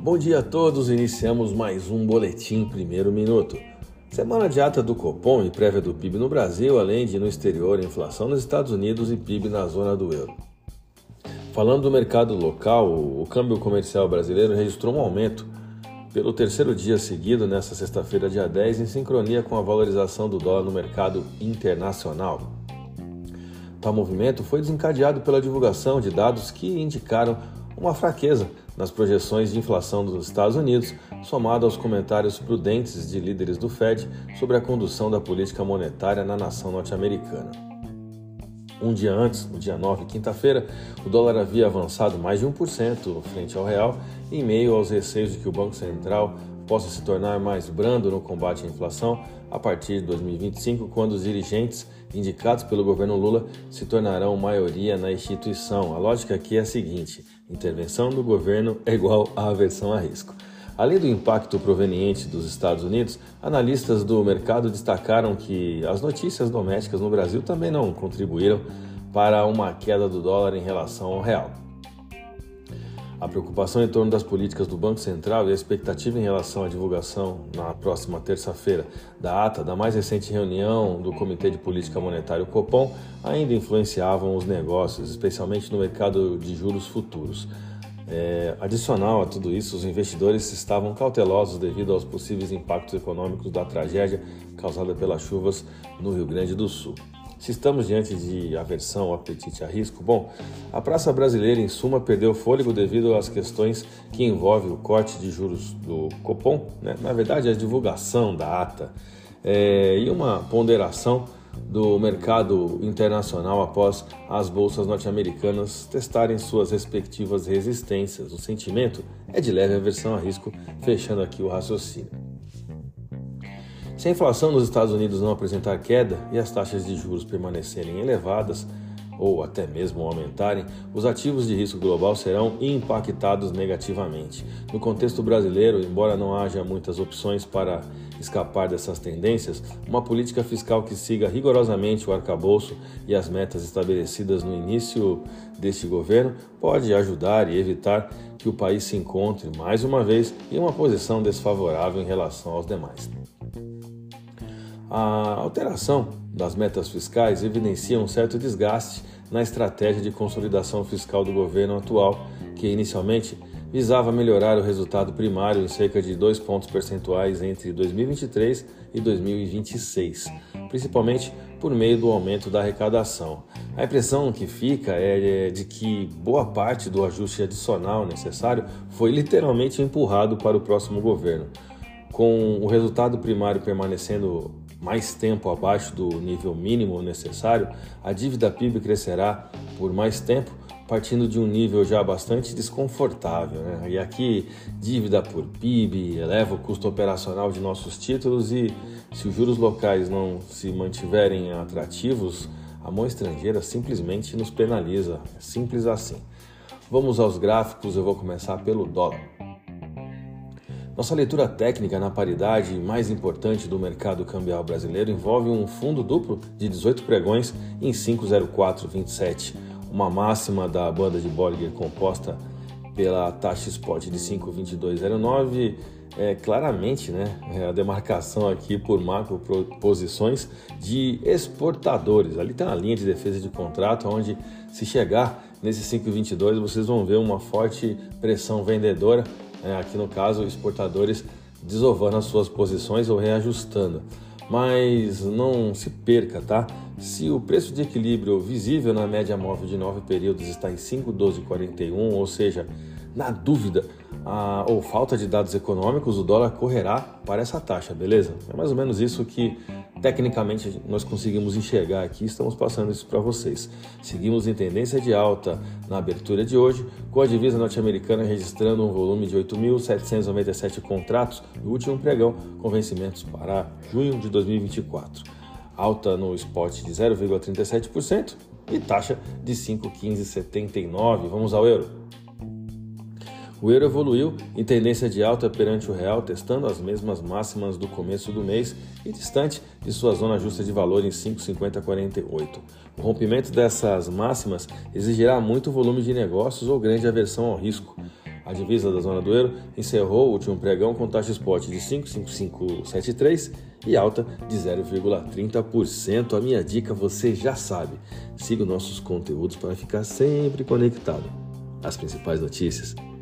Bom dia a todos, iniciamos mais um Boletim Primeiro Minuto. Semana de ata do Copom e prévia do PIB no Brasil, além de no exterior, inflação nos Estados Unidos e PIB na zona do euro. Falando do mercado local, o câmbio comercial brasileiro registrou um aumento pelo terceiro dia seguido nesta sexta-feira, dia 10, em sincronia com a valorização do dólar no mercado internacional. Tal movimento foi desencadeado pela divulgação de dados que indicaram uma fraqueza nas projeções de inflação dos Estados Unidos, somado aos comentários prudentes de líderes do Fed sobre a condução da política monetária na nação norte-americana. Um dia antes, no dia 9, quinta-feira, o dólar havia avançado mais de 1% frente ao real, em meio aos receios de que o Banco Central possa se tornar mais brando no combate à inflação a partir de 2025, quando os dirigentes indicados pelo governo Lula se tornarão maioria na instituição. A lógica aqui é a seguinte: intervenção do governo é igual a aversão a risco. Além do impacto proveniente dos Estados Unidos, analistas do mercado destacaram que as notícias domésticas no Brasil também não contribuíram para uma queda do dólar em relação ao real. A preocupação em torno das políticas do Banco Central e a expectativa em relação à divulgação na próxima terça-feira da ata da mais recente reunião do Comitê de Política Monetária, o Copom, ainda influenciavam os negócios, especialmente no mercado de juros futuros. Adicional a tudo isso, os investidores estavam cautelosos devido aos possíveis impactos econômicos da tragédia causada pelas chuvas no Rio Grande do Sul. Se estamos diante de aversão ao apetite a risco, a praça brasileira, em suma, perdeu fôlego devido às questões que envolvem o corte de juros do Copom, na verdade a divulgação da ata, e uma ponderação do mercado internacional após as bolsas norte-americanas testarem suas respectivas resistências. O sentimento é de leve aversão a risco, fechando aqui o raciocínio. Se a inflação nos Estados Unidos não apresentar queda e as taxas de juros permanecerem elevadas ou até mesmo aumentarem, os ativos de risco global serão impactados negativamente. No contexto brasileiro, embora não haja muitas opções para escapar dessas tendências, uma política fiscal que siga rigorosamente o arcabouço e as metas estabelecidas no início deste governo pode ajudar e evitar que o país se encontre, mais uma vez, em uma posição desfavorável em relação aos demais. A alteração das metas fiscais evidencia um certo desgaste na estratégia de consolidação fiscal do governo atual, que inicialmente visava melhorar o resultado primário em cerca de 2 pontos percentuais entre 2023 e 2026, principalmente por meio do aumento da arrecadação. A impressão que fica é de que boa parte do ajuste adicional necessário foi literalmente empurrado para o próximo governo. Com o resultado primário permanecendo mais tempo abaixo do nível mínimo necessário, a dívida PIB crescerá por mais tempo, partindo de um nível já bastante desconfortável, E aqui, dívida por PIB eleva o custo operacional de nossos títulos e, se os juros locais não se mantiverem atrativos, a mão estrangeira simplesmente nos penaliza. É simples assim. Vamos aos gráficos, eu vou começar pelo dólar. Nossa leitura técnica na paridade mais importante do mercado cambial brasileiro envolve um fundo duplo de 18 pregões em 5,0427, uma máxima da banda de Bollinger composta pela taxa spot de 5,2209, claramente a demarcação aqui por macro posições de exportadores. Ali tem uma linha de defesa de contrato onde, se chegar nesse 5,22, vocês vão ver uma forte pressão vendedora. Aqui no caso, exportadores desovando as suas posições ou reajustando. Mas não se perca, tá? Se o preço de equilíbrio visível na média móvel de 9 períodos está em 5,1241, ou seja, na dúvida ou falta de dados econômicos, o dólar correrá para essa taxa, beleza? É mais ou menos isso que tecnicamente nós conseguimos enxergar aqui, estamos passando isso para vocês. Seguimos em tendência de alta na abertura de hoje, com a divisa norte-americana registrando um volume de 8.797 contratos no último pregão, com vencimentos para junho de 2024. Alta no spot de 0,37% e taxa de 5,1579. Vamos ao euro. O euro evoluiu em tendência de alta perante o real, testando as mesmas máximas do começo do mês e distante de sua zona justa de valor em 5,5048. O rompimento dessas máximas exigirá muito volume de negócios ou grande aversão ao risco. A divisa da zona do euro encerrou o último pregão com taxa spot de 5,5573 e alta de 0,30%. A minha dica você já sabe. Siga os nossos conteúdos para ficar sempre conectado. As principais notícias